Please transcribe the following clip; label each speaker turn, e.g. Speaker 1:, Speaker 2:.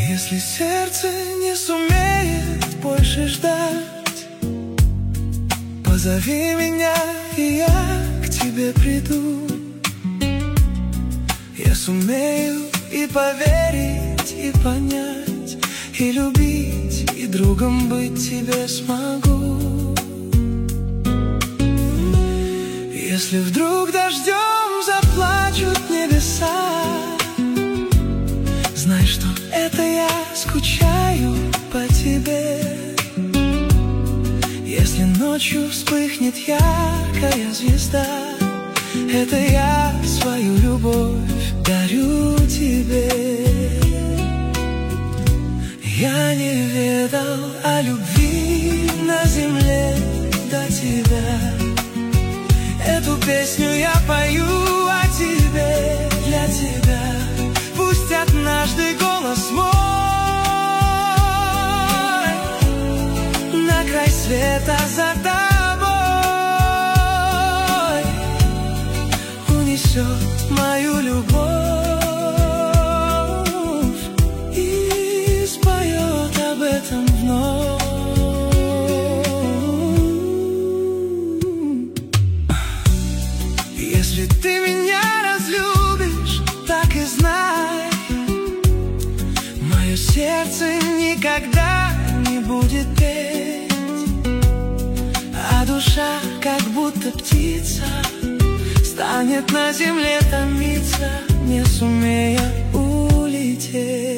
Speaker 1: Если сердце не сумеет больше ждать, позови меня, и я к тебе приду. Я сумею и поверить, и понять, и любить, и другом быть тебе смогу. Если вдруг дождем заплачут небеса, знай, что это я скучаю по тебе. Если ночью вспыхнет яркая звезда, это я свою любовь дарю тебе. Я не ведал о любви на земле до тебя. Эту песню я пою о тебе, для тебя. Пусть однажды голос мой на край света за тобой унесет мою любовь и споет об этом вновь. Если ты меня разлюбишь, так и знай, мое сердце никогда не будет петь, а душа, как будто птица, станет на земле томиться, не сумея улететь.